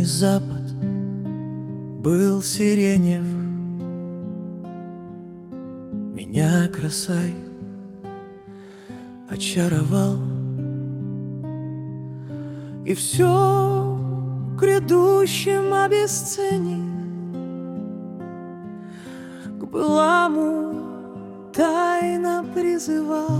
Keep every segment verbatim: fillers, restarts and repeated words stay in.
Южный запад был сиренев, меня красой очаровал, и все грядущим обесценив, к былому тайно призывал.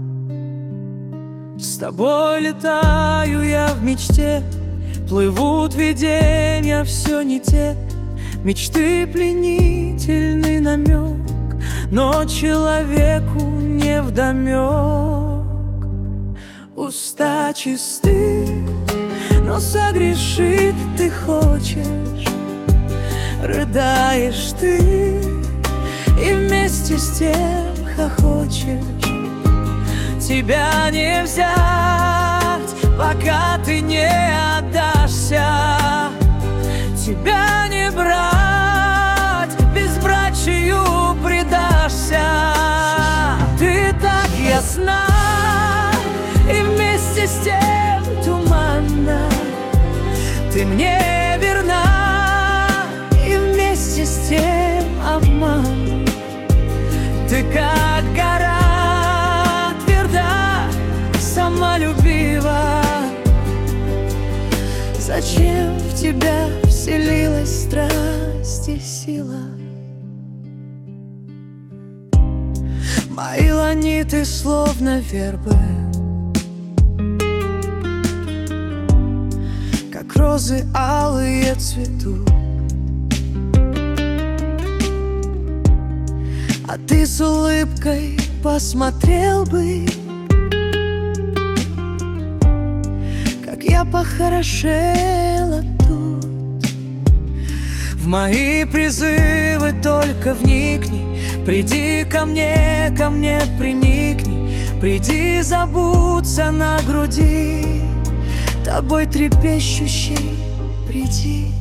С тобой летаю я в мечте, плывут видения, все не те. Мечты пленительный намек, но человеку невдомек. Уста чисты, но согрешить ты хочешь. Рыдаешь ты и вместе с тем хохочешь. Тебя не взять, пока ты не отдашься. Тебя не брать, безбрачию предашься. Ты так ясна и вместе с тем туманна. Ты мне верна и вместе с тем обман. Ты как гора тверда, самолюбива. Зачем в тебя вселилась страсть и сила? Мои ланиты словно вербы, как розы алые цветут. А ты с улыбкой посмотрел бы, как я похорошела тут. В мои призывы только вникни, приди ко мне, ко мне приникни. Приди, забудься на груди, тобой трепещущей приди.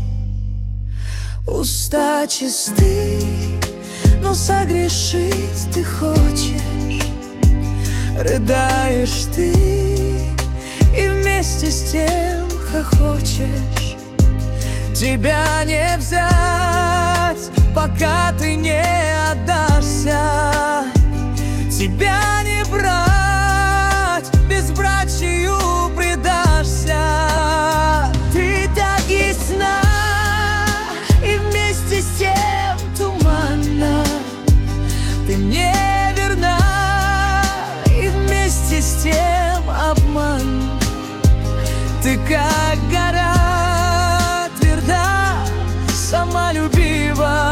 Уста чисты, но согрешить ты хочешь. Рыдаешь ты и вместе с тем хохочешь. Тебя не взять, пока ты не отдашься. Тебя не брать, безбрачию предашься. Ты так ясна и вместе с тем туманна. Ты мне верна и вместе с тем обман. Ты как гора тверда, самолюбива.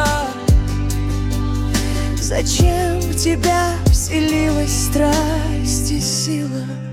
Зачем в тебя вселилась страсть и сила?